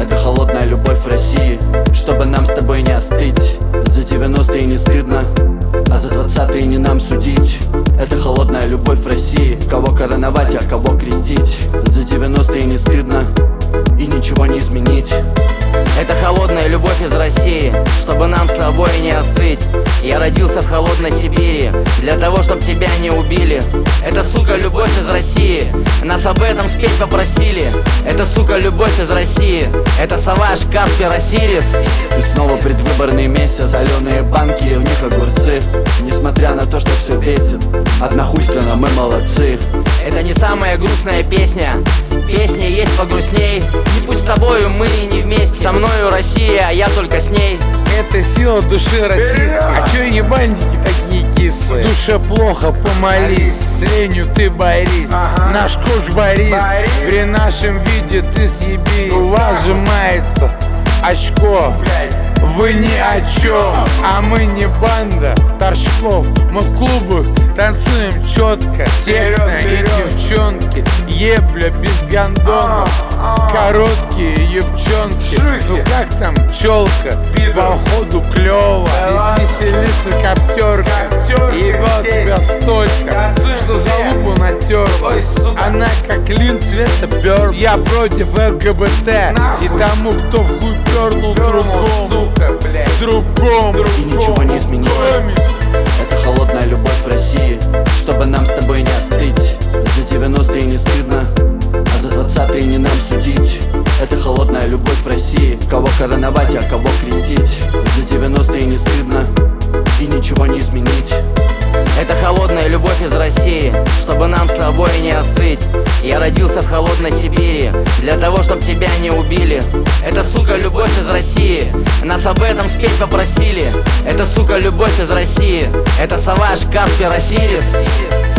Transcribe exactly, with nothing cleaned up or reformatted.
Это холодная любовь в России, чтобы нам с тобой не остыть. За девяностые не стыдно, а за двадцатые не нам судить. Это холодная любовь в России, кого короновать, а кого крестить. За девяностые не стыдно и ничего не изменить. Это холодная любовь из России, чтобы нам с тобой не остыть. Я родился в холодной Сибири, для того, чтобы тебя не убили. Это, сука, любовь из России, нас об этом спеть попросили. Это, сука, любовь из России, это Саваш, Каспер, Осирис. И снова предвыборный месяц, соленые банки, в них огурцы. Несмотря на то, что все бесит, однохуйственно мы молодцы. Это не самая грустная песня, песни есть погрустней. Не пусть с тобою мы не вместе, со мною Россия, а я только с ней. Это сила души российской. А чё ебальники такие кислые? В душе плохо, помолись. С ленью ты борись, ага. Наш коуч Борис, Борис. При нашем виде ты съебись. У вас сжимается очко, вы ни о чем. А мы не банда торчков, мы в клубах танцуем четко. Техно и девчонки, ебля без гондонов. Короткие девчонки, ну как там челка, походу клёво. Здесь веселится коптерка, ебет тебя столько, что за лупу натерла. Она как лин цвета пёр. Я против ЛГБТ и тому, кто в хуй пернул другому, другому. И ничего не изменить. Это холодная любовь в России, чтобы нам с тобой не остыть. За девяностые не стыдно, а за двадцатые не нам судить. Это холодная любовь в России, кого короновать, а кого крестить. За девяностые не стыдно и ничего не изменить. Это холодная любовь из России, чтобы нам с тобой не остыть. Я родился в холодной Сибири, для того, чтобы тебя не убили. Это, сука, любовь из России, нас об этом спеть попросили. Это, сука, любовь из России, это Саваш, Каспер, Осирис.